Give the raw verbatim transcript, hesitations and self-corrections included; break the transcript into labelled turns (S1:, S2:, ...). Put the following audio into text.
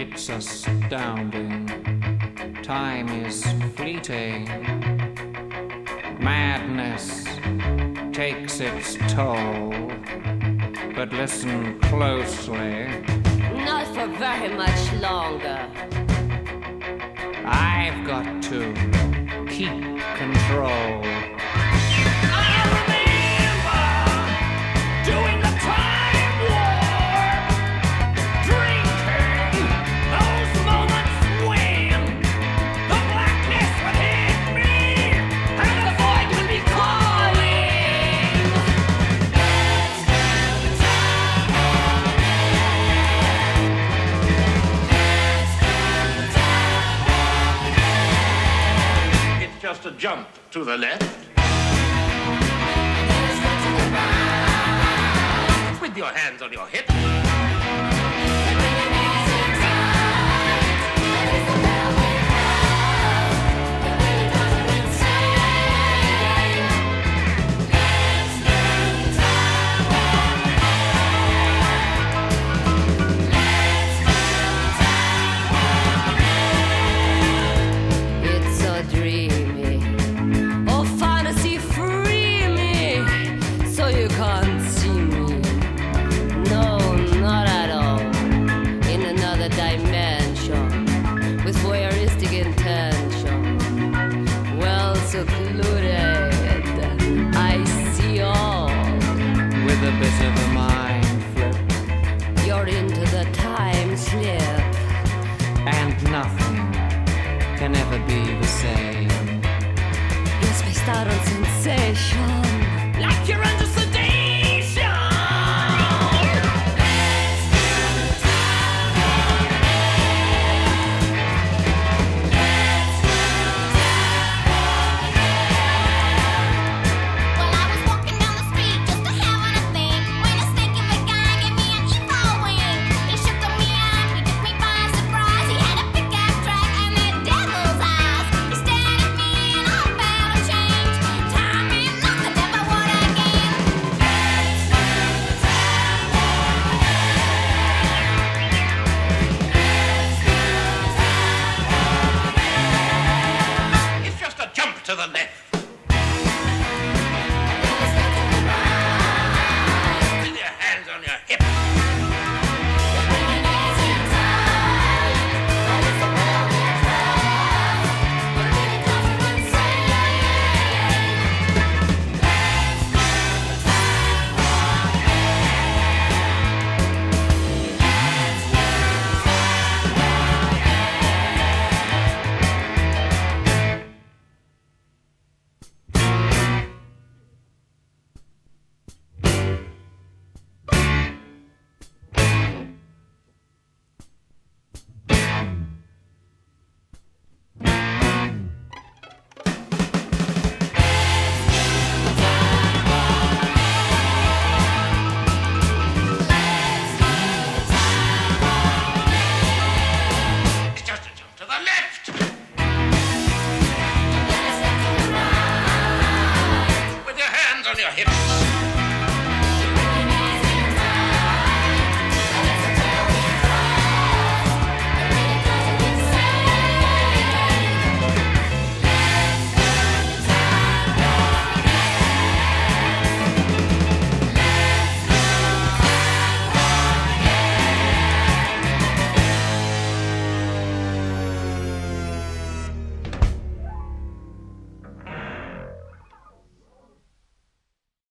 S1: It's astounding. Time is fleeting. Madness takes its toll. But listen closely.
S2: Not for very much longer.
S1: I've got to keep control.
S3: I remember doing the time warp, drinking those moments when the blackness would hit me and the void would be calling. Let's do the time warp. Let's do the time warp. It's just a jump to the left. With your hands on your hips.
S2: It's so dreamy. Oh, fantasy, free me. So you can't see me. No, not at all. In another dimension. With voyeuristic intention. Well secluded. I see all.
S1: With a bit of a mind flip.
S2: You're into the time slip.
S1: And nothing can ever be the same.
S2: You're spaced out on sensation.
S3: Like you're